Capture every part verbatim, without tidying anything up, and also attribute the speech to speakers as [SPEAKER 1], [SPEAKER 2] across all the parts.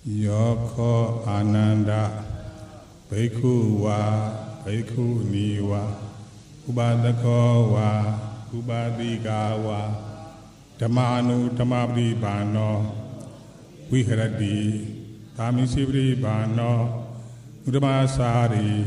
[SPEAKER 1] Yoko Ananda Bhikkhu wa Bhikkhu ni wa Ubadako wa Ubadika wa Dhammanu Dhammapri Bano Viharati Dhammisipri Bano Uddamasari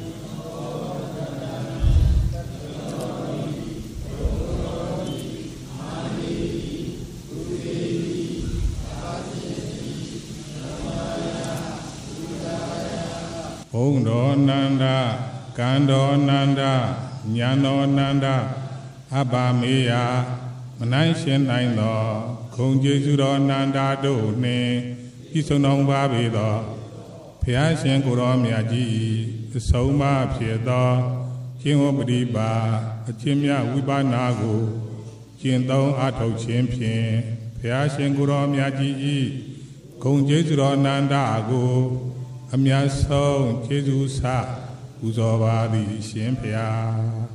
[SPEAKER 1] Ondo Nanda, Kando Nanda, Nyano Nanda, Abameya, Manashin Naino, Kung Jesuro Nanda Do Ne, Isonong Babido, Piashin Kurom Yaji, Soma Piedo, Kingo Briba, Chimia Wibanago, Chinto Ato Champion, Piashin Kurom Yaji, Kung Jesuro Nanda Go. Amyaso Jesusa Uzovadi Shimpia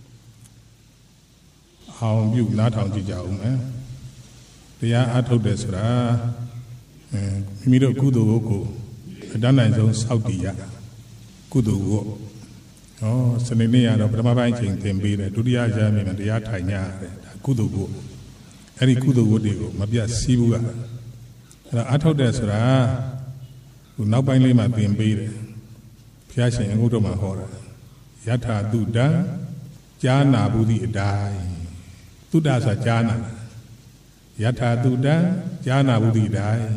[SPEAKER 1] How you not on the Jaume? They are out of the Sura Middle Kudu, a Dana zone Saudia Kudu. Oh, Senenia of Brahmabanking Tembe, Dudia Jamin and the Atanya, Kudu. Any Kudu would you, Mabia Sibu. Out of the Sura. Now by name at the embedded Piashin and Udoma Hora Yata Duda Jana Budi die Tudasa Jana Yata Duda Jana Budi die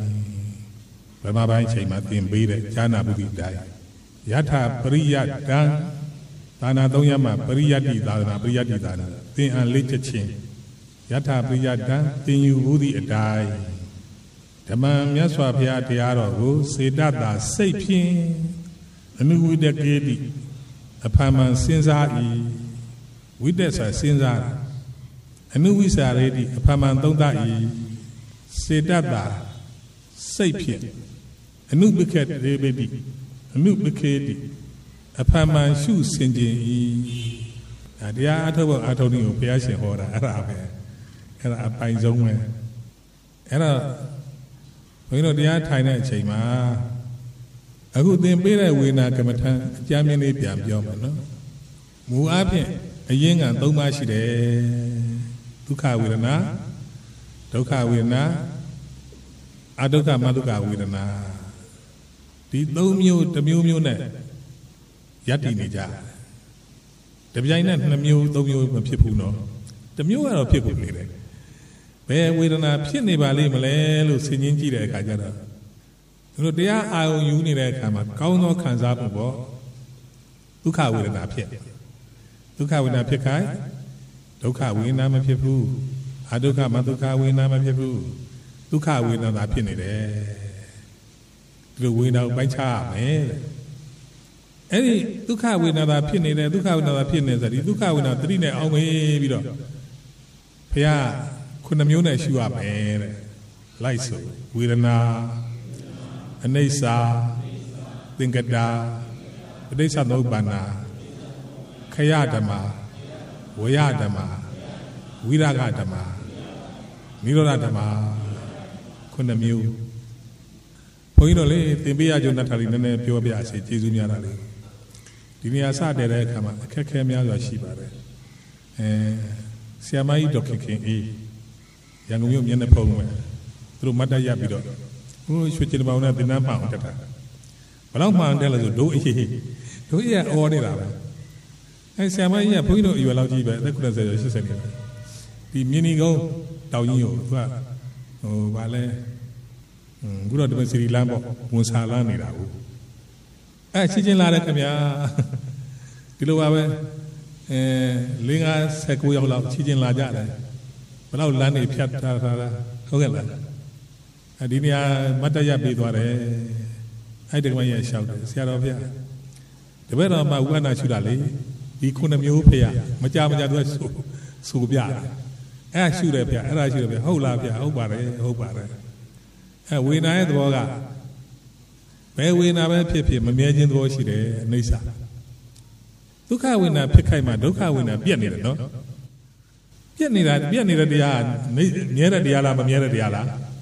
[SPEAKER 1] Bama Chain at the embedded Jana Budi die Yata Priya Dan Dana Doyama Priyati Dana Priyati Dana Then and later chain Yata Priya Dan Then you Budi die Tamam Yaswa Pia Tiaro, Sedata, Sapien, a new with the Gedi, a Paman Sinzai, with the Sinzara, a new with a lady, a Paman Dondai, Sedata, Sapien, a new bucket, baby, a new bucket, a Paman shoe singing. At the art of Antonio Piashi or Arabe, and a pine zone. And a We know the China Chima. I would then be a winner, Kamatan, Jamini Piampion. Muapi, a young and Domashide, Duka Widana, Doka Widana, Adoka Maduka Widana. The Domio, the Mu Mune, Yati Nija. The Vina and the Mu Domio Pipuno. The Mu are people needed. Where we don't have Pinny Valley Malay, Sinji, the Kajara. You know, they are our unit, Kauno Kanzapo, Duka with an appear. Duka with a picai, Duka Winama Pipu, Aduka Maduka Winama Pipu, Duka with an appear there. The window by charm, eh? Any Duka with another penny there, Duka with another penny that Duka with a three net away, Vido. Pia. Kunamuna Shua Man, Lyso, Wirana, Anesa, Dingada, Desa Nobana, Kayadama, Wayadama, Wiragadama, Miradama, Kunamu. Poinole, Timbia Jonathan, Pure Biasi, Jizuniani. Diniasa de Kama, Kakemia Shibare, Siamai Doki E. Young women in the poem through Mata Yabido, who switching about the Nampa. But I'm Mandela do it. Do you order? I say, my yeah, Puino, you allow you, but that could have said, the mini go down you, oh, Vale, good old City Lambo, Musalani. I see Lara Camia, Tiloawe, Linga Sequoia, Chicken Lajada. But I'll land a piata, Hogala. I didn't Mataya Bidware. I did my shout, Sierra. The weather of my one I should alley, the Kunamupia, Majama was so bad. I should have, and I should have a whole lot of Hobare, Hobare. And when I had the Boga, where we never pippy, imagine the she there, Nisa. Look how when I pick my doka when I be no? Pianira, Pianira dia, near Diala, Mamiera Diala.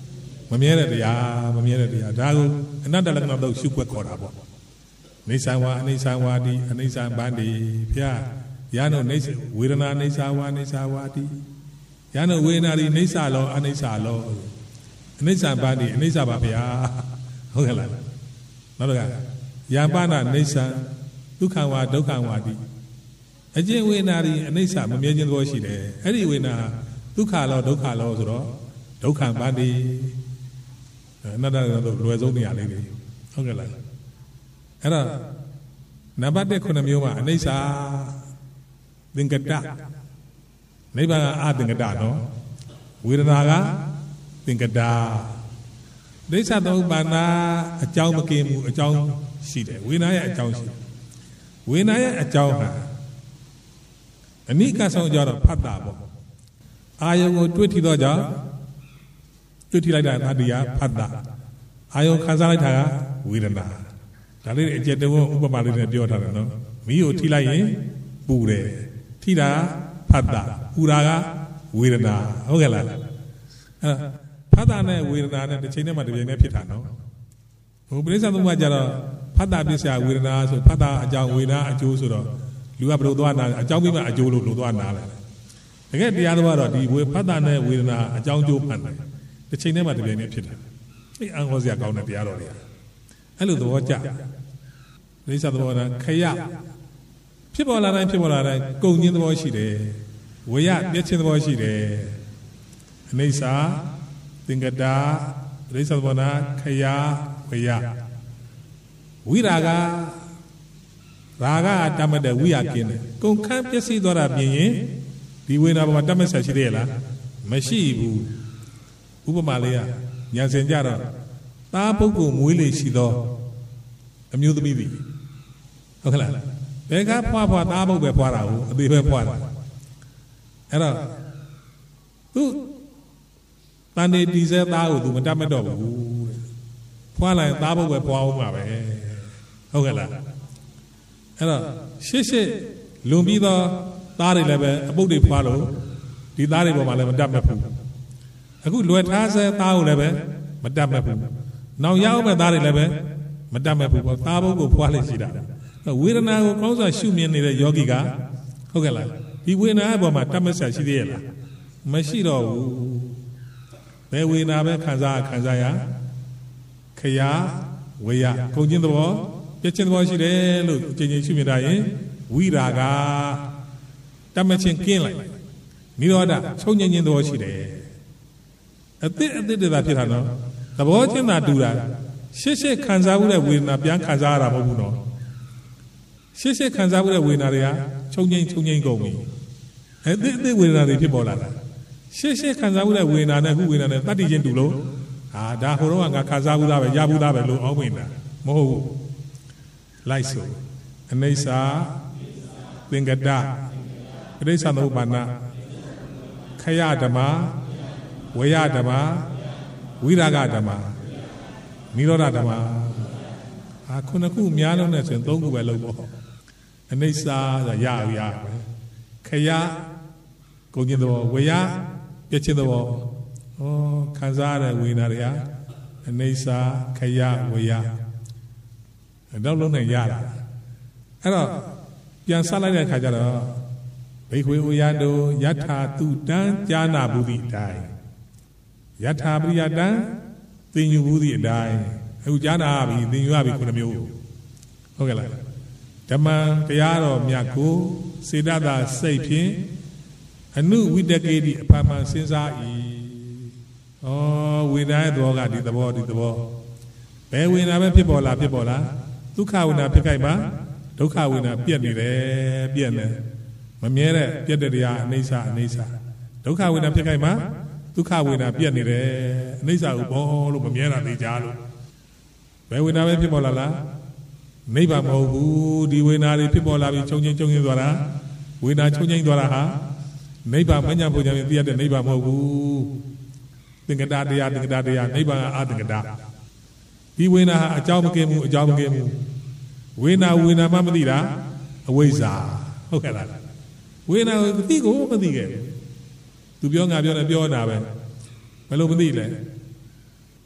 [SPEAKER 1] မမြဲတဲ့တရားမမြဲတဲ့တရားဒါကိုအနတ္တလက္ခဏာတော့ရှုွက်ခေါ်တာပေါ့နေဆံဝါအနေဆံဝါဒီအနေဆံပန်းဒီဖျားရနုနေဝေဒနာနေဆာဝါနေဆာဝါဒီရနုဝေဒနာဒီနေဆာလောအနေဆာလောအနေဆံပန်းဒီအနေဆာပါဗျာဟုတ်ကဲ့လားနောက်တော့ယံပနာနေဆံဒုက္ခဝါဒုက္ခဝါဒီအကျင့်ဝေဒနာဒီအနေဆာမမြဲခြင်းသဘောရှိတယ်အဲ့ဒီဝေဒနာဒုက္ခလောဒုက္ခလောဆိုတော့ဒုက္ခပန်းဒီအနတ္တတော့လွယ်ဆုံးနေရာလေးတွေဟုတ်ကဲ့လားအဲ့တော့နံပါတ်ခုနှစ်မျိုးမှာအနိစ္စသင်္ကတနိဗ္ဗာန်ကအသင်္ကတနော်ဝေဒနာကသင်္ကတဒိဋ္ဌသုံးပါဏအကြောင်းမကင်းဘူးအကြောင်းရှိတယ်ဝေဒနာရဲ့အကြောင်းရှိဝေဒနာရဲ့အကြောင်းဟာအနိကဆုံးကြတော့ဖတ်တာပေါ့အာယုံကိုတွေ့ထီတော့ကြောင့်တွေ့ထီလိုက်တာဒါတရားဖတ်တာအာယုံခံစားလိုက်တာကဝေဒနာဒါလေးအကျဉ်းတော့ဥပမာလေးနဲ့ပြောထားတယ်နော်မီးကိုထိလိုက်ရင်ပူတယ်ထိတာဖတ်တာပူတာကဝေဒနာဟုတ်ကဲ့လားအဲဖတ်တာနဲ့ဝေဒနာနဲ့တစ်ချိန်တည်းမှာတစ်ပြိုင်တည်းဖြစ်တာနော်ဟိုပရိစ္ဆေသုံးပါးကြတော့ဖတ်တာပစ္စယဝေဒနာဆိုဖတ်တာအကြောင်းဝေဒနာအကျိုးဆိုတော့လူကဘယ်လိုသွားနာအကြောင်းပြီးမှအကျိုးလို့လို့သွားနာတယ်တကယ်တရားတော်ကတော့ဒီဝေဖတ်တာနဲ့ဝေဒနာအကြောင်းကျိုးဖတ်တယ်တစ်ချိန်တည်းမှာတစ်ပြိုင်တည်းဖြစ်တယ်အဲ့အံ့ဩစရာကောင်းတဲ့တရားတော်တွေအဲ့လိုသဘောကျဒိဋ္ဌသဘောကခရဖြစ်ပေါ်လာတိုင်းဖြစ်ပေါ်လာတိုင်းကုန်ခြင်းသဘောရှိတယ်ဝေယပြည့်ခြင်းသဘောရှိတယ်အနိစ္စသင်္ကတာဒိဋ္ဌသဘောနာခရဝေယဝိရာဂရာဂတမတဲ့ဝိယကင်းတယ်ကုန်ခန်းပျက်စီးသွားတာပြင်ရင်ဒီဝေနာပေါ်မှာတတ်မဲ့ဆက်ရှိသေးရလားမရှိဘူးဥပမာလေးကညာစင်ကြတော့သားပုဂ္ဂိုလ်မွေးလေရှိသောအမျိုးသမီးတွေဟုတ်ကဲ့လားဘယ်ကဖွာဖွာသားပုဂ္ဂိုလ်ပဲဖွာတာဟုတ်အသေးပဲဖွာတာအဲ့တော့သူတန်တေတီစဲသားကိုသူမတတ်မတော့ဘူးတဲ့ဖွာလိုက်သားပုဂ္ဂိုလ်ပဲဖွာအောင်ပါပဲဟုတ်ကဲ့လားအဲ့တော့ရှစ်ရှစ်လွန်ပြီးတော့သားတွေလည်းပဲအပုတ်တွေဖွာလို့ဒီသားတွေပေါ်မှာလည်းမတတ်မဘူးအခုလွယ်ထားစဲသားကိုလည်းပဲမတတ်မဘူးနောင်ရောက်မဲ့သားတွေလည်းပဲမတတ်မဲ့ဘူးပေါ့သားပုဂ္ဂိုလ်ဖွာလိုက်ရှိတာဝေဒနာကိုကောင်းစွာရှုမြင်နေတဲ့ယောဂီကဟုတ်ကဲ့လားဒီဝေဒနာအပေါ်မှာတတ်မဲ့ဆက်ရှိသေးရဲ့လားမရှိတော့ဘူးဘယ်ဝေဒနာပဲခံစားခံစားရခရဝေယကုန်ခြင်းသဘောပြည့်ခြင်းသဘောရှိတယ်လို့အချိန်ချင်းရှုမြင်တာရင်ဝိရာဂတတ်မဲ့ခြင်းကင်းလိုက်နိရောဓချုပ်ငြိမ်းခြင်းသဘောရှိတယ်အသစ်အသစ်တည်းသာဖြစ်တာနော်သဘောချင်းသာတူတာရှစ်ရှစ်ခံစားမှုတဲ့ဝေဒနာပြန်ခံစားရတာမဟုတ်ဘူးနော်ရှစ်ရှစ်ခံစားမှုတဲ့ဝေဒနာတွေကချုပ်ငိမ့်ချုပ်ငိမ့်ကုန်ပြီအဲအသစ်အသစ်ဝေဒနာတွေဖြစ်ပေါ်လာတာရှစ်ရှစ်ခံစားမှုတဲ့ဝေဒနာနဲ့ခုဝေဒနာနဲ့တတ်တည်ခြင်းတူလို့ဟာဒါဟိုတော့ငါခံစားမှုသားပဲရမှုသားပဲလို့အောင်းမိတာမဟုတ်ဘူးလိုက်ဆိုအနိစ္စသင်္ကတပရိစ္ဆာသုပ္ပန္နခယဓမ္မဝေယဓမ္မဝိရာဂဓမ္မနိရောဓဓမ္မဟာခုနှစ်ခုများလုံးနဲ့ဆိုရင်သုံးခုပဲလုပ်ပေါ့အနိစ္စဆိုရရပဲခယကုန်ခြင်းသဘောဝေယပြည့်ခြင်းသဘောဩခံစားရတဲ့ဝေဒနာတွေဟာအနိစ္စခယဝေယတော့လုံးနဲ့ရတာအဲ့တော့ပြန်ဆက်လိုက်တဲ့အခါကျတော့ဘိခွေဥယတောယထာတုတံကြာနာဘူးသည့်အတိုင်းယထာပရိယတံသင်ယူဘူးသည့်အတိုင်းအခုကြားနာပြီသင်ယူရပြီခုနှမျိုးဟုတ်ကဲ့လားဓမ္မတရားတော်မြတ်ကိုစေတသာစိတ်ဖြင့်အနုဝိတကေတိအဖမှန်စဉ်းစား၏ဩဝေဒနာရဲ့သဘောကဒီသဘောဒီသဘောဘယ်ဝေဒနာပဲဖြစ်ပေါ်လာဖြစ်ပေါ်လာဒုက္ခဝေဒနာဖြစ်ခိုက်မှာဒုက္ခဝေဒနာပြည့်နေတယ်ပြည့်နေမမြဲတဲ့ပြည့်တဲ့တရားအနိစ္စအနိစ္စဒုက္ခဝေဒနာဖြစ်ခိုက်မှာဒုက္ခဝေဒနာပြည့်နေတယ်အနိစ္စကိုဘောလို့မမြဲတာသိကြလို့ဘယ်ဝေဒနာပဲဖြစ်ပေါ်လာလားနိဗ္ဗာန်မဟုတ်ဘူးဒီဝေဒနာတွေဖြစ်ပေါ်လာပြီးချုပ်ချင်းချုပ်ချင်းသွားတာဝေဒနာချုပ်ချင်းသွားတာဟာနိဗ္ဗာန်မညာဘုရားမြင်သိရတဲ့နိဗ္ဗာန်မဟုတ်ဘူးသင်္ကတတရားသင်္ကတတရားနိဗ္ဗာန်အာသင်္ကတဒီဝေဒနာဟာအကြောင်းမကင်းဘူးအကြောင်းမကင်းဘူးဝေဒနာဝေဒနာမှမသိတာအဝိဇ္ဇာဟုတ်ကဲ့လားဝေဒနာကိုသိကိုမသိခဲ့ဘူးသူပြောငါပြောတယ်ပြောတာပဲဘယ်လိုမသိလဲ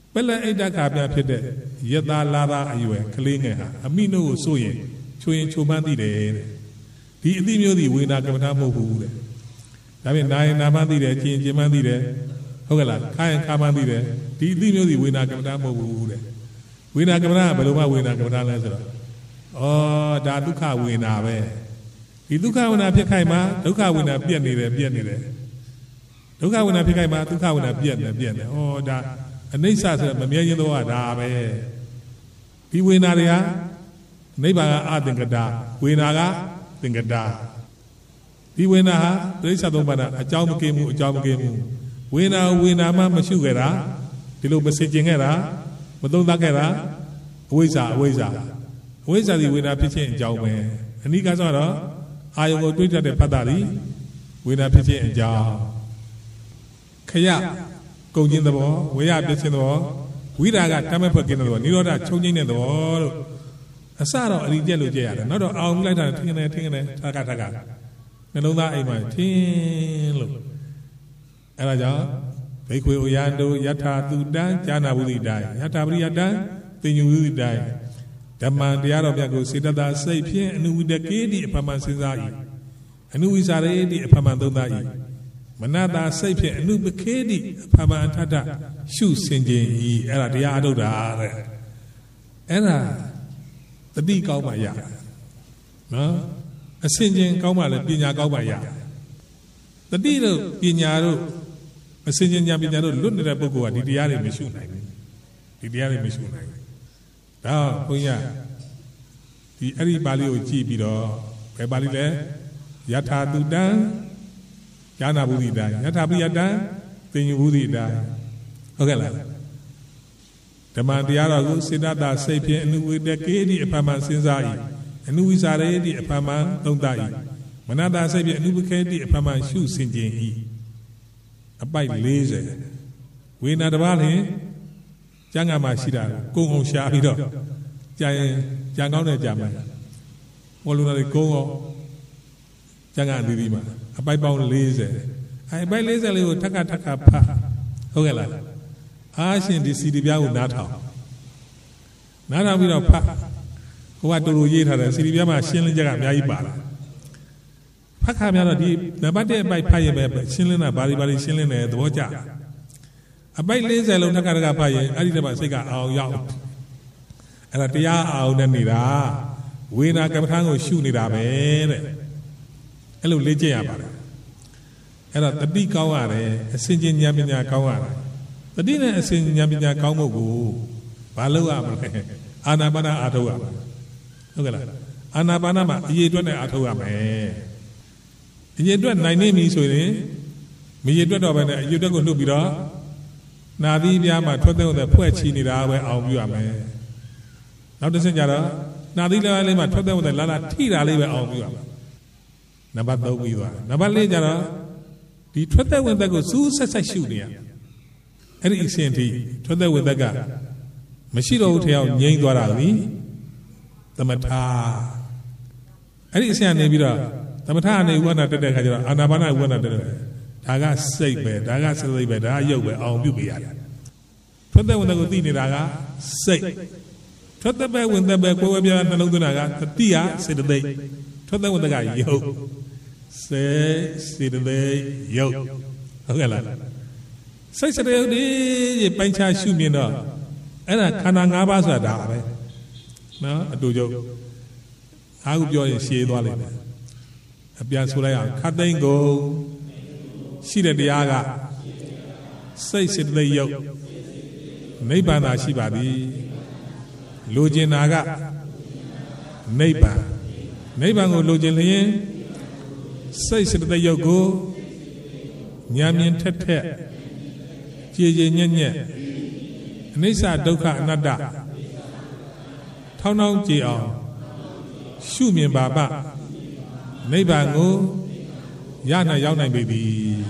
[SPEAKER 1] ပလအိတ္တခါပြဖြစ်တဲ့ယတလာသာအရွယ်ကလေးငယ်ဟာအမိနို့ကိုစိုးရင်ချိုရင်ချိုမှန်းသိတယ်တဲ့ဒီအသိမျိုးဒီဝေဒနာကမ္မထာမဟုတ်ဘူးတဲ့ဒါပြင်နာရင်နာမှန်းသိတယ်ကျင်ကျင်မှန်းသိတယ်ဟုတ်ကဲ့လားခါရင်ခါမှန်းသိတယ်ဒီအသိမျိုးဒီဝေဒနာကမ္မထာမဟုတ်ဘူးတဲ့ဝေဒနာကမ္မထာကဘယ်လိုမှဝေဒနာကမ္မထာလဲဆိုတော့ဩဒါဒုက္ခဝေဒနာပဲဒီဒုက္ခဝေဒနာဖြစ်ခိုင်မှာဒုက္ခဝေဒနာပြက်နေတယ်ပြက်နေတယ်ဒုက္ခဝေဒနာဖြစ်ခိုင်မှာဒုက္ခဝေဒနာပြက်နေပြက်နေဩဒါအနိစ္စဆိုမမြဲခြင်းတော့ဒါပဲဒီဝေဒနာတွေဟာနိဗ္ဗာန်ကအသင်္ကတဝေဒနာကသင်္ကတဒီဝေဒနာဟာတိရစ္ဆာန်သုံးပါးအကြောင်းမကင်းမှုအကြောင်းမကင်းမှုဝေဒနာဝေဒနာမှမရှိခဲ့တာဒီလိုမစင်ကျင်ခဲ့တာမသုံးသပ်ခဲ့တာအဝိဇ္ဇာအဝိဇ္ဇာအဝိဇ္ဇာဒီဝေဒနာဖြစ်ခြင်းအကြောင်းပဲအနိကဆိုတော့အာယုံကိုတွေးတတ်တဲ့ဖတ်တာဒီဝေဒနာဖြစ်ခြင်းအကြောင်းခရကုန်ခြင်းသဘောဝေယပြခြင်းသဘောဝိရာကတမ်းမဲ့ဖွက်ခြင်းသဘောနိရောဓချုပ်ငိမ့်တဲ့သဘောလို့အစတော့အရိကျက်လို့ကြည့်ရတယ်နောက်တော့အောင်လိုက်တာထင်းနေထင်းနေထကထကနှလုံးသားအိမ်မှာထင်းလို့အဲဒါကြောင့်ဘိက္ခွေဥယံတို့ယထာတုတံဈာနာဝုဒိတိုင်ယထာပရိယတံသင်္ညုဝုဒိတိုင်ဓမ္မတရားတော်မြတ်ကိုစေတသာစိတ်ဖြင့်အနုဝိတကေတိအဖမှန်စဉ်းစား၏အနုဝိစာရေတိအဖမှန်သုံးသား၏မနတာစိတ်ဖြင့်အနုပခေတိအဖမှန်အထထရှုစင်ခြင်း၏အဲ့ဒါတရားအထုတ်တာတဲ့အဲ့ဒါတတိကောင်းမှရနော်အစင်ချင်းကောင်းမှလည်းပညာကောင်းမှရတတိတို့ပညာတို့အစင်ချင်းဉာဏ်ပညာတို့လွတ်နေတဲ့ပုဂ္ဂိုလ်ကဒီတရားတွေမရှုနိုင်ဘူးဒီတရားတွေမရှုနိုင်ဘူးဒါဘုန်းကြီးဒီအဲ့ဒီပါဠိကိုကြည့်ပြီးတော့ဘယ်ပါဠိလဲယထာတုတံဈာနာဝုဒိတိုင်ယထာပရိယတံသင်္ညုဝုဒိတိုင်ဟုတ်ကဲ့လားဓမ္မတရားတော်ကိုစေတသာစိတ်ဖြင့်အနုဝိတကေတိအဖမှန်စဉ်းစား၏အနုဝိစာရေတိအဖမှန်သုံးသပ်၏မနတာစိတ်ဖြင့်အနုပခေတိအဖမှန်ရှုစင်ခြင်း၏အပိုက်လေးဆယ်ဝေနာတစ်ပါးလျင်ကျမ်းဂန်မှာရှိတာကုံအောင်ရှာပြီးတော့ကြာရင်ကြံကောင်းတဲ့ကြာမှာဘောလုံးတွေကုံအောင်ကျမ်းဂန်အသီးသီးမှာအပိုက်ပေါင်းလေးဆယ်အဲအပိုက်လေးဆယ်လေးကိုထက်ကထက်ကဖတ်ဟုတ်ကဲ့လားအားရှင်ဒီစီဒီပြားကိုနားထောင်နားထောင်ပြီးတော့ဖတ်ဟိုကတူတူရေးထားတယ်စီဒီပြားမှာရှင်းလင်းချက်ကအများကြီးပါလာဖတ်ခါများတော့ဒီနံပါတ်တစ်အပိုက်ဖတ်ရင်ပဲရှင်းလင်းတာဘာတွေဘာတွေရှင်းလင်းတယ်သဘောကျအပိုက်လေးဆယ်လုံးထက်ကထက်ကဖတ်ရင်အဲ့ဒီတည်းမှာစိတ်ကအောင်ရောက်အဲ့ဒါတရားအောင်နဲ့နေတာဝေဒနာကမ္မထာကိုရှုနေတာပဲတဲ့အဲ့လိုလေ့ကျင့်ရပါတယ်အဲ့ဒါတတိကောင်းရတယ်အစင်ချင်းဉာဏ်ပညာကောင်းရတယ်တတိနဲ့အစင်ဉာဏ်ပညာကောင်းဖို့ကိုဘာလုပ်ရမလဲအာနာပါနအာထုတ်ရမယ်ဟုတ်ကဲ့လားအာနာပါနမှာအရေးအတွက်နဲ့အာထုတ်ရမယ်အရေးအတွက်နိုင်နေပြီဆိုရင်မရေအတွက်တော့ပဲနဲ့အရေးအတွက်ကိုနှုတ်ပြီးတော့နာသီးပြားမှာထွက်တဲ့တဲ့ဖွဲ့ချီနေတာပဲအောင်ပြရမယ်နောက်တစ်ဆင့်ကျတော့နာသီးလေးလေးမှာထွက်တဲ့တဲ့လာလာထိတာလေးပဲအောင်ပြရမယ်နံပါတ်သုံးပြီးသွားနံပါတ်လေးကျတော့ဒီထွက်တဲ့ဝင်သက်ကိုစူးဆက်ဆက်ရှုနေရအဲ့ဒီအစဉ်ထိထွက်တဲ့ဝင်သက်ကမရှိတော့ဘူးထအောင်ငြိမ့်သွားတာလीသမထအဲ့ဒီအစဉ်ကနေပြီးတော့သမထအနေဥပနာတက်တဲ့ခါကျတော့အာနာပါနဥပနာတက်တယ်ဒါကစိတ်ပဲဒါကစိတ်ပဲဒါကရုပ်ပဲအောင်ပြုတ်ပြရတယ်ထွက်တဲ့ဝင်သက်ကိုသိနေတာကစိတ်ထွက်တဲ့ပဲဝင်သက်ပဲကိုယ်ဝဲပြနှလုံးသွင်းတာကတတိယစေတသိက်ထွက်တဲ့ဝင်သက်ကရုပ်စေစေတသိက်ရုပ်ဟုတ်ကဲ့လားစိတ်စရယုတ်ဒီပိုင်းခြားရှုမြင်တော့အဲ့ဒါခန္ဓာ၅ပါးဆိုတာဒါပဲနော်အတူတူအားကိုပြောရင်ရှည်သွားလိမ့်မယ်အပြန်ဆိုလိုက်အောင်ခတ်သိမ့်ကိုရှိတဲ့တရားကစိတ်စေတသိက်ရုပ်နိဗ္ဗာန်သာရှိပါသည်လိုချင်တာကနိဗ္ဗာန်နိဗ္ဗာန်ကိုလိုချင်လျင်စိတ်စေတသိက်ရုပ်ကိုဉာဏ်မြင်ထက်ထက်ကြည်ကြည်ညက်ညက်အနိစ္စဒုက္ခအနတ္တထောင်းထောင်းကြည်အောင်ရှုမြင်ပါပနိဗ္ဗာန်ကိုရနိုင်ရောက်နိုင်ပြီဒီ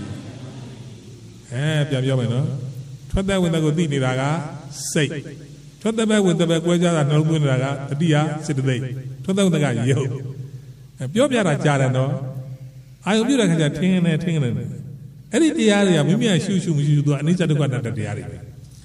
[SPEAKER 1] အဲပြန်ပြောမယ်နော်ထွက်တဲ့ဝင်တဲ့ကိုသိနေတာကစိတ်ထွက်တဲ့ဘက်ဝင်တဲ့ဘက်ကွဲကြတာနှလုံးသွင်းနေတာကတတိယစေတသိက်ထွက်တဲ့ဝင်တဲ့ကရုပ်ပြောပြတာကြားတယ်နော်အာယုပြုတဲ့ခါကျထင်းနေထင်းနေအဲ့ဒီတရားတွေကမိမိရှုရှုမရှိရှုသူကအနိစ္စဒုက္ခအနတ္တတရားတွေပဲ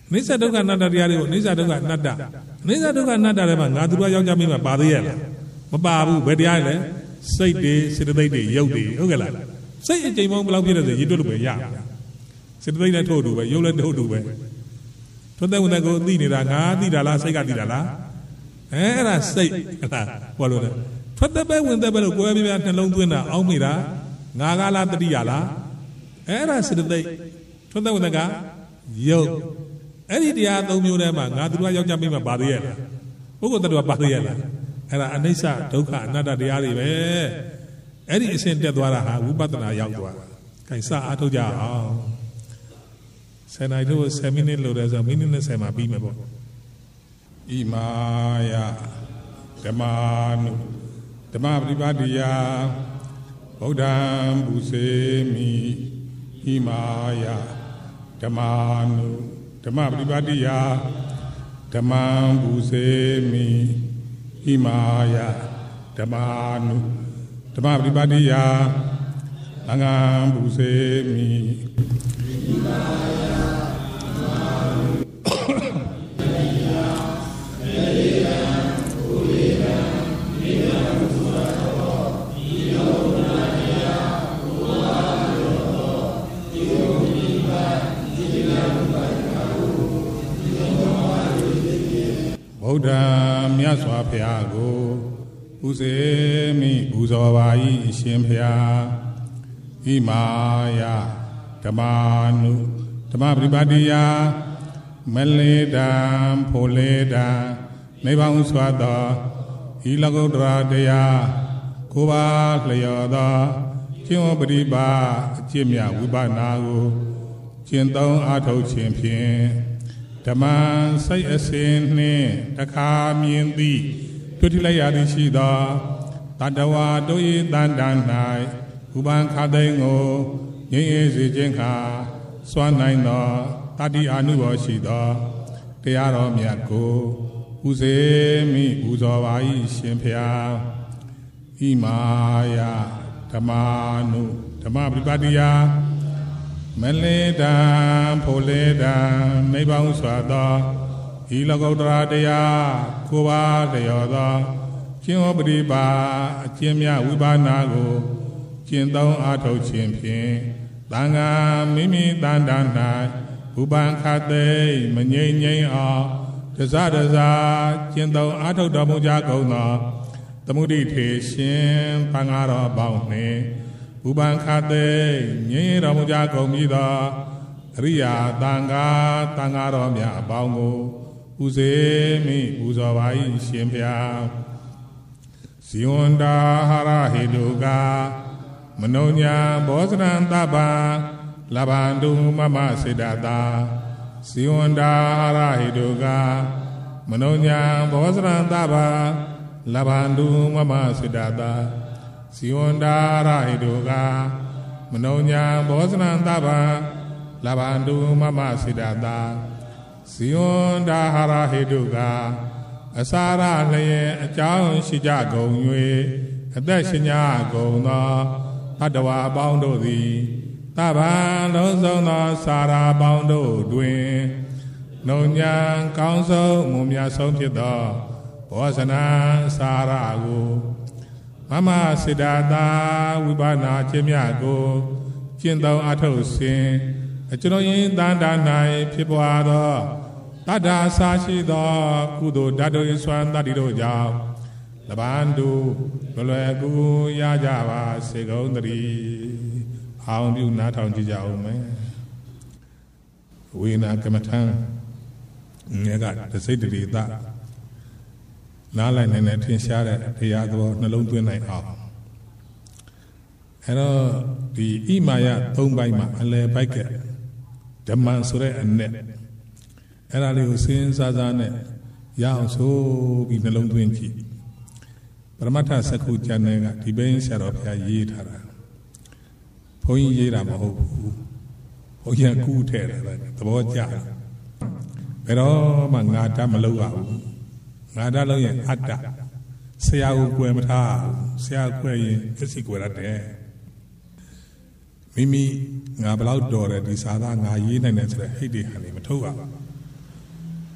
[SPEAKER 1] နိစ္စဒုက္ခအနတ္တတရားတွေကိုနိစ္စဒုက္ခအနတ္တနိစ္စဒုက္ခအနတ္တလည်းမှာငါသူတို့ယောက်ျားမိန်းမပါသေးရဲ့လားမပါဘူးဘယ်တရားလဲစိတ်တွေစေတသိက်တွေရုပ်တွေဟုတ်ကဲ့လားစိတ်အကြိမ်ပေါင်းဘယ်လောက်ဖြစ်လဲဆိုရည်တွက်လို့ပဲရစေတသိက်နဲ့ထို့တူပဲရုပ်လည်းထို့တူပဲထွတ်တဲ့ဝင်တဲ့ကိုသိနေတာငါသိတာလားစိတ်ကသိတာလားအဲအဲ့ဒါစိတ်ဟလားဟောလို့လေထွက်တဲ့ပဲဝင်တဲ့ပဲလို့ကိုယ်ပြပြနှလုံးသွင်းတာအောင်းမိတာငါကလားတတိယလားအဲ့ဒါစေတသိက်ထွက်တဲ့ဝင်တဲ့ကရုပ်အဲ့ဒီတရားသုံးမျိုးထဲမှာငါသူတို့ယောက်ျားမိန်းမပါသေးရဲ့လားပုဂ္ဂိုလ်တ attva ပါသေးရဲ့လားအဲ့ဒါအနိစ္စဒုက္ခအနတ္တတရားတွေပဲအဲ့ဒီအစဉ်တက်သွားတာဟာဝိပဿနာရောက်သွားတာခိုင်စအားထုတ်ကြအောင်ဆယ်နိုင်တို့ဆယ်မိနစ်လို့လဲဆိုမိနစ်နဲ့ဆယ်မှာပြီးမယ်ပေါ့ဣမာယဓမ္မာနုဓမ္မပฏิပါတိယဗုဒ္ဓံဘူစေမိဣမာယဓမ္မာနုဓမ္မပฏิပါတိယဓမ္မံဘူစေမိဣမာယဓမ္မာနုဓမ္မပฏิပါတိယသံဃံဘူစေမိဣမာယဓမ္မာနုမေယမေယဘူလေယမေယဘူဝါရောဤယောနာယဘူဝါရောဤယောနိဗ္ဗာန်ဤလောကဘုဒ္ဓမြတ်စွာဘုရားကိုပူဇေမိပူဇော်ပါ၏အရှင်ဘုရားဣမာယဓမ္မာနုဓမ္မပฏิပါတိယမလေတံဖိုလေတံနိဗ္ဗာန်စွာသောဤလောကုတ္တရာတရားကိုပါလျော်သောကျင့်ဝတ်ပฏิပါအကျင့်မြတ်ဝိပဿနာကိုကျင့်သုံးအားထုတ်ခြင်းဖြင့်ဓမ္မစိတ်အစဉ်နှင့်တခါမြင်သည်တွေ့ထိလိုက်ရသည်ရှိသောတတဝါတို့၏တန်တန်၌ဥပံခသိန်းကိုငြိမ်းအေးစေခြင်းခါစွမ်းနိုင်သောတတိအာနုဘောရှိသောတရားတော်မြတ်ကိုဥစေမိပူဇော်ပါ၏ရှင်ဖျားဣမာယဓမ္မာနုဓမ္မပฏิပါတိယမလေတံဖိုလေတံနိဗ္ဗာန်စွာသောဤလောကုတ္တရာတရားကိုပါလျော်သောကျင့်ဝတ်ပฏิပါအကျင့်မြတ်ဝိပဿနာကိုကျင့်သုံးအားထုတ်ခြင်းဖြင့်သံဃာမိမိတန်တန်၌ဘူပံခသိမငြိမ့်ငြိမ့်အောင်တစတစကျင့်သုံးအားထုတ်တော်မူကြကုန်သောသမုဒိထေရှင်သံဃာတော်ပေါင်းနှင့်ဘူပံခသိငြိမ့်တော်မူကြကုန်ပြီသောအရိယာသံဃာသံဃာတော်များအပေါင်းကိုဥစေမိပူဇော်ပါ၏ရှင်ဖျားဇီဝန္တာဟာရဟေတုကမနောညာဘောဇရံတပ္ပလဘန္တုမမစေတတာဇီဝန္တာဟာရဟေတုကမနောညာဘောဇရံတပ္ပလဘန္တုမမစေတတာဇီဝန္တာဟာရဟေတုကမနောညာဘောဇရံတပ္ပလဘန္တုမမစေတတာဇီဝန္တာဟာရဟေတုကအစာရလျင်အကြောင်းရှိကြကုန်၍အသက်ရှင်ကြကုန်သောတတ္တဝါအပေါင်းတို့သည်တဗ္ဗံလုံးစုံသောစာရာပေါင်းတို့တွင်နှုံညာကောင်းဆုံးမွန်မြတ်ဆုံးဖြစ်သောဘောဇနာစာရာကိုမမစေတသာဝိပဿနာခြင်းမြတ်ကိုကျင့်သုံးအထုတ်စဉ်အကျွန်ုပ်၏တန်တာ၌ဖြစ်ပွားသောတတ္တာစာရှိသောကုသိုလ်ဓာတ်တို့၏စွမ်းတတ္တိတို့ကြောင့်လဘန္တုလွယ်လွယ်ကူကူရကြပါစေကုန်သတည်းအောင်ပြုနားထောင်ကြည့်ကြအောင်မယ်ဝိနာကမ္မထံငယ်ကတစိတ်တရီသနားလိုက်နိုင်တဲ့ထင်ရှားတဲ့တရားသဘောနှလုံးသွင်းနိုင်အောင်အဲတော့ဒီဣမာယသုံးပိုင်းမှာအလယ်ပိုက်ကဓမ္မဆိုတဲ့အနဲ့အဲ့ဒါလေးကိုစဉ်းစားစားနဲ့ရအောင်ဆိုပြီးနှလုံးသွင်းကြည့်ပရမတ္ထစက္ခုကျမ်းထဲကဒီဘင်းဆရာတော်ဘုရားရေးထားတာဘုန်းကြီးရေးတာမဟုတ်ဘူးဘုန်းကြီးကကူးထည့်တယ်သဘောကျတယ်ဘယ်တော့မှငါတမလုပ်ရဘူးငါတလုပ်ရင်အတ္တဆရာကိုကွယ်မထားဆရာကွယ်ရင်အစီကွယ်ရတယ်မိမိငါဘလောက်တော်တယ်ဒီစာသားငါရေးနိုင်တယ်ဆိုတဲ့ဟိတ်တွေဟာနေမထုတ်ရဘူး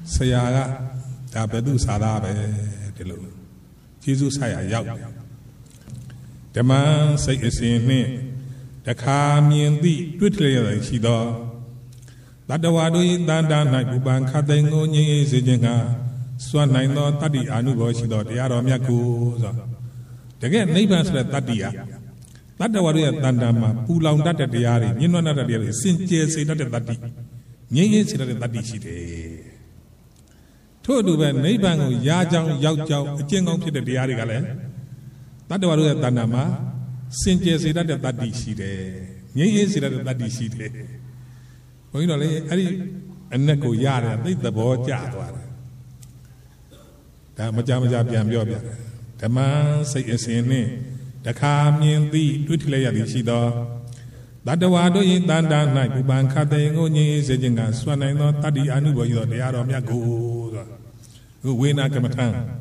[SPEAKER 1] Sayaga, Tabedu Salabe, the Lord. Jesus, I out. The man say is in me, the Kamian the Twitler, she do. That the Wadu Dandan, Naguban, Katango, Zejinga, Swan, I know Tadi Anubo, she do, the Aromiaku. Again, neighbors let that dia. That the warrior Dandama, pull out that at the Yari, you know not that there is sincere say that at that. Ye say that at that dish. Todu when neighbor Yajang, Yao, a king of the Yari Galen. That the warrior Dandama, sincere say that at that dish. Ye say that at that dish. Oh, you know, and Neko Yara, they the board Yadwara. That Majama Jam. The man say is in it. The Kamian the Twitler Yadishido. That the Wado in Dandan night, Uban Katango, Zejinga, Swan, I know Tadi Anubo, the Aromiago. Wina Kamatan.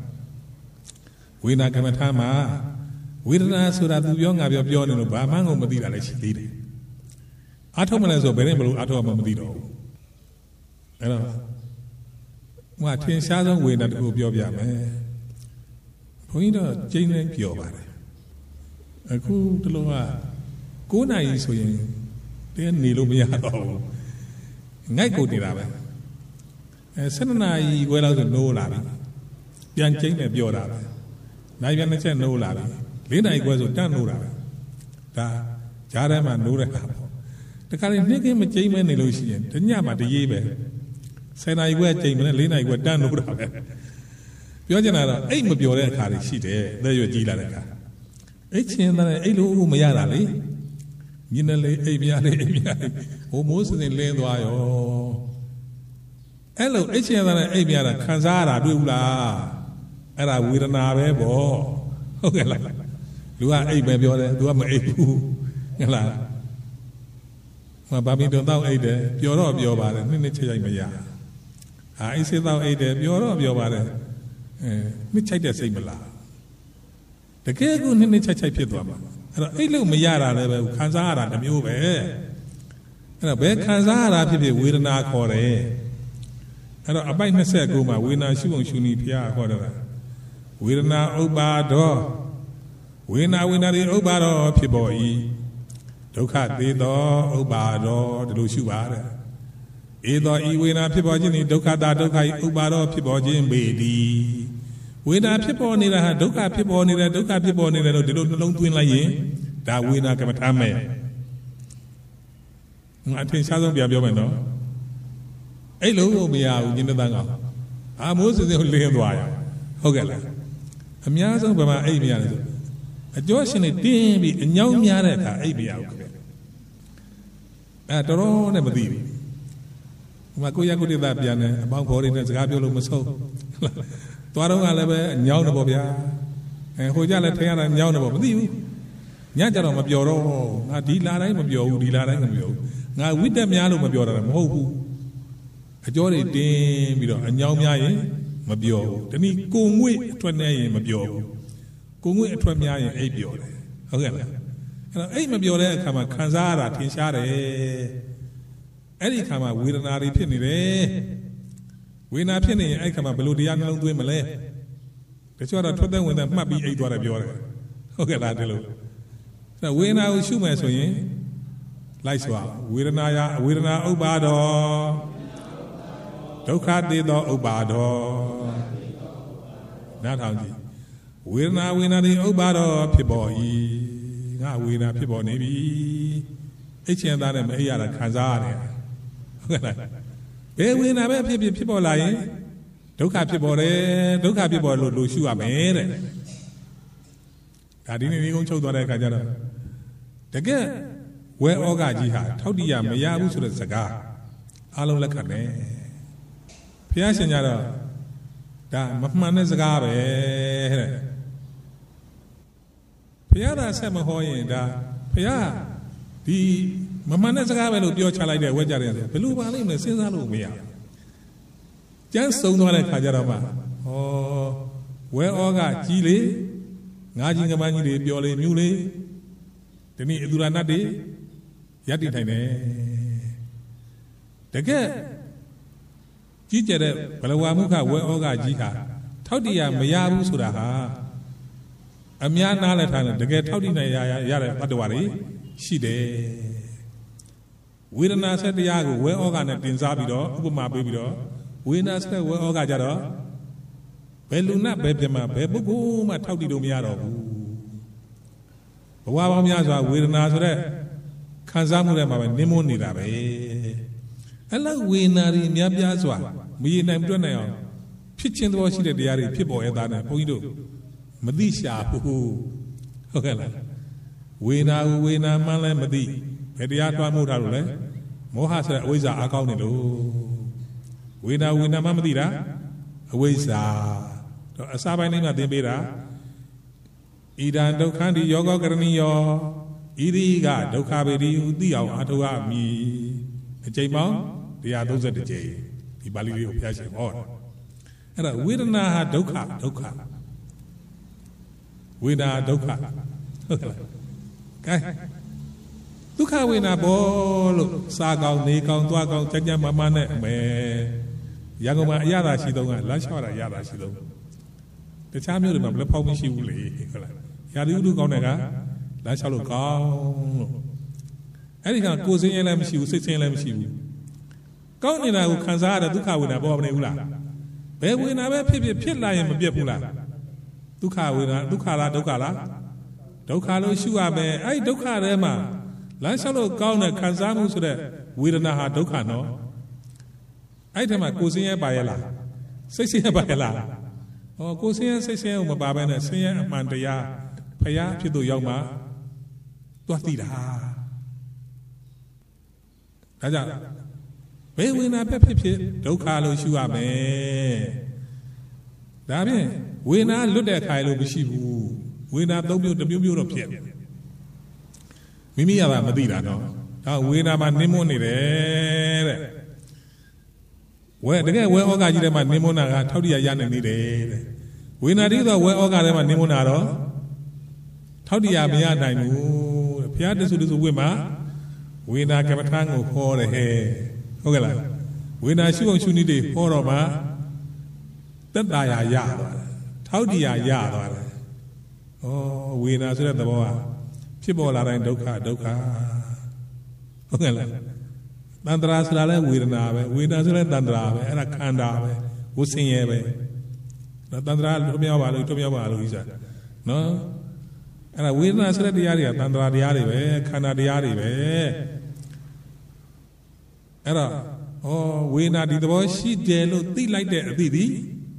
[SPEAKER 1] Wina Kamatama. We don't answer that young of your beyond in Obama or Madina like she did. Atomanas of Benemble, Atoma Madido. I know. What ten thousand way that go be of Yame. Point out, Jane and Pure. A cool to Loa. Go nice, then Nilumia. Nico did I. And Senai well out of no labby. Young Jane and Pure labby. Naivan said no labby. Then I was a done no labby. Da Jarama no labby. The current name of Jane and Illusion, the Yama the Yebe. Said I wear Jane and Lena, I were done no labby. Yojana, eight of your carry sheet, there you Gila. Eight and Elu Mayarali. Ginale, Aviari, almost in Lendo. Hello, H and Aviara, Kanzara, Dula, and I will not have all. Okay, you are a baby, you are my Abu. My baby don't know either, you're of your body, Miniature Maya. I say thou either, you're of your body. Which I dare say, Mala. The Kagun in the Chai Pidwama. A little Mayara, Kanzara, the Mule. And a bad Kanzara, people will not call it. And I buy myself, Guma, we now she won't shuni Pia, whatever. We now Obado. We now win at the Obado, people. Doka de do, Obado, the Lushuara. Either you win a people in Doka, Doka, Obado, people in Bedi. We not people need a Doka people need a Doka people need a don't win like that we not come at Ame. I think Southern Biabio. Hello, be out in the Danga. I'm also the only wire. Okay. A Miazo by my Abian. A Josh in a team and young Miareta, Abia. At the wrong never leave. Makuya could do that, Biana, about foreigners, Gabriel Maso. Tuarong Alebe and Yaunabobia, and Hojala Tayana and Yaunabo. Yajaro of Yoro, not Dilara of Yo, Dilara of Yo. Now with them Yalo of Yoro, Mohu. A jolly dame, you know, and Yaumia, Mabio, the knee Gungwe, Twenay, Mabio. Gungwe, Twemia, Abio. Okay. And eight Mabio, come a Kanzara, Tinshare. Any come a Wiranari Penny. We not penny, I come up below the young women. The sort of them when there might be eight water of your. Okay, that hello. So we now shoot my swing. Likewise, we don't know, we don't know Obado. Doka de do Obado. Not how we now win at the Obado people. Now we not people, maybe. H and that and Mayara Kazania. They win a people lying. Doka people, Doka people, Lucia, I made. I didn't even show what I got. The girl, where Ogaji had, how do you have Mayabu to the cigar? Alo Lacane. Piasenara, that Mahman cigar. Piada Samahoy, that Pia, the Mamma Zagabel of your child, the Wajar, Pelu Valim, the Cesarumia. Just so no like Kajarama. Oh, where Oga, Chile, Najingamani, the Biole Mule, the Duranade, Yatitane. The girl ကြီးကျယ်တဲ့ဘလဝါမှုခဝဲဩဃကြီးဟာထောက်တရားမရဘူးဆိုတာဟာအများနားလည်းထားတယ်တကယ်ထောက်တည်နိုင်ရရတဲ့တ attva တွေရှိတယ်ဝေဒနာဆက်တရားကိုဝဲဩဃနဲ့တင်စားပြီးတော့ဥပမာပေးပြီးတော့ဝေဒနာဆက်ဝဲဩဃကြတော့ဘယ်လူနဲ့ဘယ်ပြမဘယ်ပုဂ္ဂိုလ်မှထောက်တည်လို့မရတော့ဘူးဘဝပေါင်းများစွာဝေဒနာဆိုတဲ့ခံစားမှုတွေမှာပဲနင်းမွန်းနေတာပဲအဲ့လောက်ဝေဒနာတွေများပြားစွာမရနိုင်ပြတ်နိုင်အောင်ဖြစ်ခြင်းသဘောရှိတဲ့တရားတွေဖြစ်ပေါ်ရတာနဲ့ဘုန်းကြီးတို့မသိရှာဘူးဟုတ်ကဲ့လားဝေဒနာကိုဝေဒနာမှန်းလည်းမသိဘယ်တရားတွားမှုထားလို့လဲမောဟဆိုတဲ့အဝိဇ္ဇာအကောင်းနေလို့ဝေဒနာဝေဒနာမှမသိတာအဝိဇ္ဇာတော့အစာပိုင်းလေးမှာသင်ပေးတာဣဒံဒုက္ခတိယောဂကရဏီယောဣတိကဒုက္ခပေတိဟုသိအောင်အထောက်အမိအကျိန်ပေါင်းone hundred thirty-oneကြိမ်ဒီပါဠိလေးကိုဖျားရှင်ဟောတယ်အဲ့ဒါဝေဒနာဟာဒုက္ခဒုက္ခဝေဒနာဒုက္ခဟုတ်ကဲ့ကဲဒုက္ခဝေဒနာဘောလို့စားကောင်းနေကောင်းသွားကောင်းကြမ်းကြမ်းမမနဲ့မယ်ရန်ကုန်မှာအရသာရှိသုံးကလမ်းလျှောက်တာရတာရှိသုံးတခြားမျိုးတွေမှာဘယ်ဖောက်မရှိဘူးလေဟုတ်လားရာသီဥတုကောင်းတဲ့ကလမ်းလျှောက်လို့ကောင်းလို့အဲ့ဒီကကိုယ်စင်းရဲလည်းမရှိဘူးစိတ်စင်းလည်းမရှိဘူးကောင်းနေတာကိုခံစားရတဲ့ဒုက္ခဝေဒနာပေါ်မနေဘူးလားဘယ်ဝေဒနာပဲဖြစ်ဖြစ်ဖြစ်လာရင်မပြတ်ဘူးလားဒုက္ခဝေဒနာဒုက္ခလားဒုက္ခလားဒုက္ခလို့ရှုရမယ်အဲ့ဒီဒုက္ခထဲမှာလမ်းလျှောက်လို့ကောင်းတဲ့ခံစားမှုဆိုတဲ့ဝေဒနာဟာဒုက္ခနော်အဲ့ဒီထဲမှာကိုယ်စင်းရဲပါရဲ့လားစိတ်စင်းရဲပါရဲ့လားဟောကိုယ်စင်းရဲစိတ်စင်းရဲကိုမပါဘဲနဲ့စင်းရဲအမှန်တရားဖယားဖြစ်သူရောက်မှသွားသိတာဒါကြောင့်ဘယ်ဝေဒနာပဲဖြစ်ဖြစ်ဒုက္ခလို့ရှုရမယ်ဒါဖြင့်ဝေဒနာလွတ်တဲ့ခိုင်လို့မရှိဘူးဝေဒနာသုံးမျိုးတစ်မျိုးမျိုးတော့ဖြစ်မိမိရတာမသိတာနော်ဒါဝေဒနာမှာနင်းမွန်းနေတယ်တဲ့ဝဲတကယ်ဝဲဩဃကြီးထဲမှာနင်းမွန်းတာကထောက်တရားရနိုင်နေတယ်တဲ့ဝေဒနာတိတော့ဝဲဩဃထဲမှာနင်းမွန်းတာတော့ထောက်တရားမရနိုင်ဘူးတဲ့ဘုရားတဆူတဆူဝိမှာဝေဒနာကမ္မထာကိုဟောတယ်ဟဲ့ဟုတ်ကဲ့လားဝေဒနာရှုအောင်ရှုနည်းတွေဟောတော့မှသက်သာရာရသွားတယ်ထောက်တရားရသွားတယ်ဩဝေဒနာဆိုတဲ့သဘောကဖြစ်ပေါ်လာတိုင်းဒုက္ခဒုက္ခဟုတ်ကဲ့လားတန္တရာဆိုတာလဲဝေဒနာပဲဝေဒနာဆိုလဲတန္တရာပဲအဲ့ဒါခန္ဓာပဲဝဆင်းရဲပဲနော်တန္တရာတို့မြောက်ပါလို့တို့မြောက်ပါလို့ဤစားနော်အဲ့ဒါဝေဒနာဆိုတဲ့တရားတွေကတန္တရာတရားတွေပဲခန္ဓာတရားတွေပဲအဲ့တော့ဩဝေဒနာဒီသဘောရှိတယ်လို့သိလိုက်တဲ့အသိသည်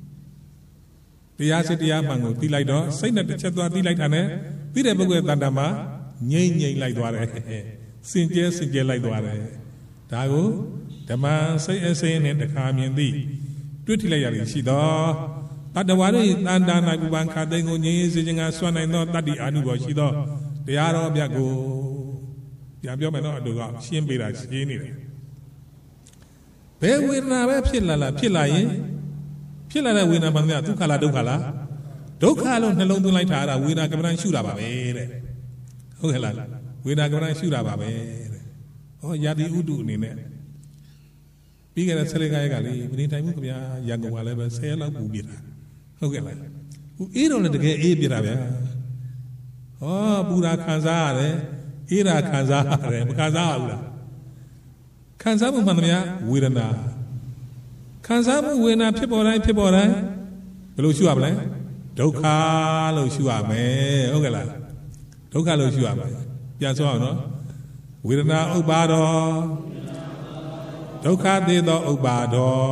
[SPEAKER 1] တရားစစ်တရားမှန်ကိုသိလိုက်တော့စိတ်နဲ့တစ်ချက်သွားသိလိုက်တာနဲ့သိတဲ့ပုဂ္ဂိုလ်တဏ္ဍာမှာငြိမ့်ငြိမ့်လိုက်သွားတယ်စင်ကြဲစင်ကြဲလိုက်သွားတယ်ဒါကိုဓမ္မစိတ်အစိမ်းနဲ့တခါမြင်သိတွေ့ထိလိုက်ရည်ရှိတော့တတ္တဝါတို့တန်တာနာကုပန်ခါသိင်ကိုငြိမ်းစေခြင်းကစွန့်နိုင်သောတတ္တိအာနုဘောရှိသောတရားတော်မြတ်ကိုပြန်ပြောမယ်နော်အတူကရှင်းပေးတာရှင်းနေတယ်ဘယ်ဝေဒနာပဲဖြစ်လာလာဖြစ်လာရင်ဖြစ်လာတဲ့ဝေဒနာမှန်တယ်ဒုက္ခလားဒုက္ခလားဒုက္ခလို့နှလုံးသွင်းလိုက်တာအဲ့ဒါဝေဒနာကမ္မဋ္ဌာန်းရှုတာပါပဲတဲ့ဟုတ်ကဲ့လားဝေဒနာကမ္မဋ္ဌာန်းရှုတာပါပဲတဲ့ဟောယာတိဥတုအနေနဲ့ပြီးခဲ့တဲ့ဆယ်လကရက်ကလေမနေတိုင်းဘူးခင်ဗျာရန်ကုန်ကလည်းပဲဆယ်ရက်လောက်ပူပြတာဟုတ်ကဲ့လားဦးအေးတော့လည်းတကယ်အေးပြတာဗျာဟောပူတာခံစားရတယ်အေးတာခံစားရတယ်မခံစားရဘူးလားခံစားမှုမှန်သမျှဝေဒနာခံစားမှုဝေဒနာဖြစ်ပေါ်တိုင်းဖြစ်ပေါ်တိုင်းဘယ်လိုရှုရမလဲဒုက္ခလို့ရှုရမယ်ဟုတ်ကဲ့လားဒုက္ခလို့ရှုရမယ်ပြန်ဆိုအောင်နော်ဝေဒနာဥပ္ပါဒောဒုက္ခသေးသောဥပ္ပါဒော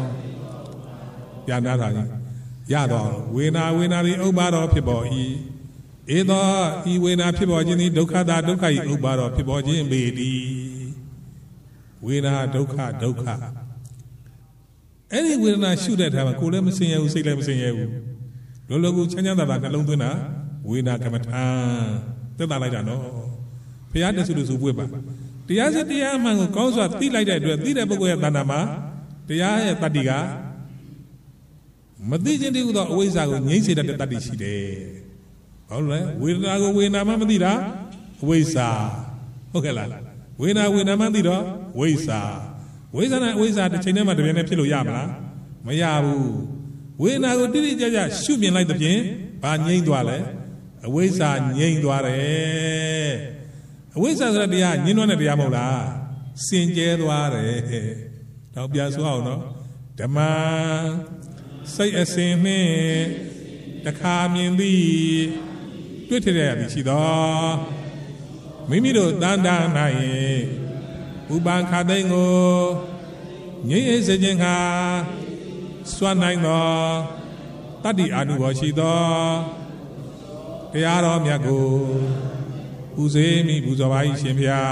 [SPEAKER 1] ပြန်နာတာကြီးရတော့ဝေဒနာဝေဒနာဤဥပ္ပါဒောဖြစ်ပေါ်၏ဧသောဤဝေဒနာဖြစ်ပေါ်ခြင်းသည်ဒုက္ခသာဒုက္ခဤဥပ္ပါဒောဖြစ်ပေါ်ခြင်းပေတည်းဝေဒနာဒုက္ခဒုက္ခအဲ့ဒီဝေဒနာရှုတဲ့အခါမှာကိုယ်လည်းမစင်ရဘူးစိတ်လည်းမစင်ရဘူးလောလောကူချမ်းချမ်းသာသာနှလုံးသွင်းတာဝေဒနာကမ္မထာသက်သာလိုက်တာနော်ဘုရားတဆူတဆူပွေ့ပါတရားစစ်တရားမှန်ကိုကောင်းစွာသိလိုက်တဲ့အတွက်သိတဲ့ပုဂ္ဂိုလ်ရဲ့တဏ္ဍာမှာတရားရဲ့တတ္တိကမသိခြင်းတည်းဟူသောအဝိဇ္ဇာကိုငြိမ့်စေတတ်တဲ့တတ္တိရှိတယ်ဟုတ်လဲဝေဒနာကိုဝေဒနာမှမသိတာအဝိဇ္ဇာဟုတ်ကဲ့လားဝေဒနာဝေဒနာမှသိတော့ဝိဇ္ဇာဝိဇ္ဇာနဲ့ဝိဇ္ဇာတစ်ချိန်တည်းမှာတပြိုင်တည်းဖြစ်လို့ရမလားမရဘူးဝေဒနာကိုတိတိကျကျရှုမြင်လိုက်တဲ့ဖြင့်ဘာငြိမ့်သွားလဲအဝိဇ္ဇာငြိမ့်သွားတယ်အဝိဇ္ဇာဆိုတဲ့တရားညှင်းနှွမ်းတဲ့တရားမဟုတ်လားစင်ကြဲသွားတယ်တော့ပြန်ဆိုအောင်နော်ဓမ္မစိတ်အစဉ်နှင့်တခါမြင်သည်တွေ့ထရရသည်ရှိသောမိမိတို့တန်တာ၌ဥပ္ပခါသိင်ကိုငြိမ့်အေးစေခြင်းခါစွမ်းနိုင်သောတတ္တိအာနုဘောရှိသောတရားတော်မြတ်ကိုပူဇေမိပူဇော်ပါ၏ရှင်ဗျာ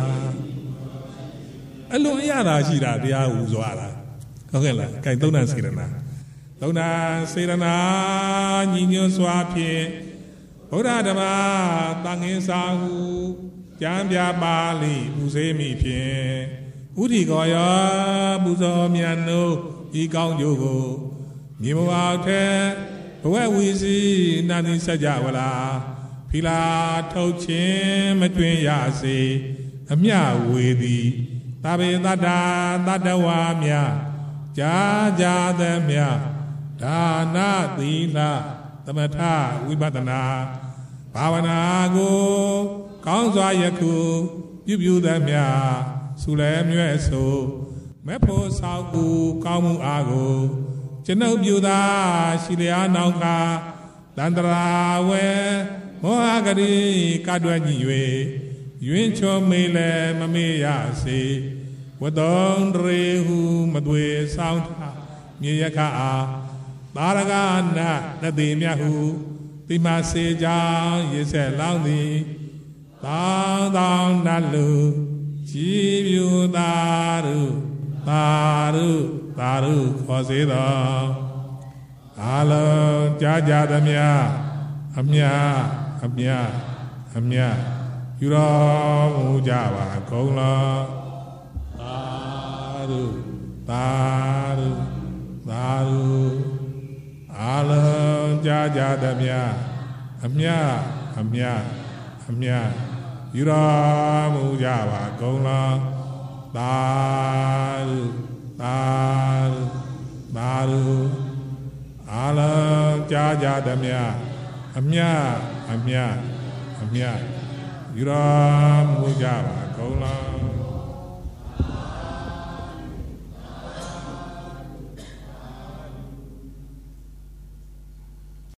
[SPEAKER 1] အလွန်အရသာရှိတာတရားပူဇော်ရတာဟုတ်ကဲ့လားကြိုင်သုံးတန်စေရနာသုံးတန်စေရနာညီညွတ်စွာဖြင့်ဘုရားဓမ္မသံဃင်စာဟုကြံပြပါလိပူဇေမိဖြင့်ဥဒိကောယောပူဇော်မြတ်နို့ဤကောင်းကျိုးကိုမြေမဝထဲဘဝဝီစီနာတိစัจ java ဝလာဖီလာထုတ်ခြင်းမတွင်ရစေအမြဝေသည်သဗ္ဗေတ္တာတတ္တဝါမြကြာကြာသမြဒါနသီလသမထဝိပဿနာဘာဝနာကိုကောင်းစွာယခုပြုပြုသမြဆုလည်းမြဲဆိုမေဖို့ဆောက်ကူကောင်းမှုအားကိုကျွန်ုပ်ပြုသာရှိလျာနောင်ကတန္တရာဝဲမောဟဂရိကတွယ်ညီ၍ယွင်းချောမေလည်းမမေ့ရစေဝတ္တုံရေဟုမသွေဆောင်ထားမြေယခအားသာရကနာတတိမြတ်ဟုတိမစေကြောင်းရေဆက်လောင်းသည်တောင်းတောင်းနတ်လူကြည်ပြူသာရုသာရုသာရုခေါ်စေသောအလုံးကြာကြာသမျှအမြအမြအမြယူတော်မူကြပါကုန်လောသာရုသာရုသာရုအလုံးကြာကြာသမျှအမြအမြအမြယူတော်မူကြပါကုန်လောသာရုသာရုသာရုအလုံးကြာကြာသမျှအမြအမြအမြယူတော်မူကြပါကုန်လော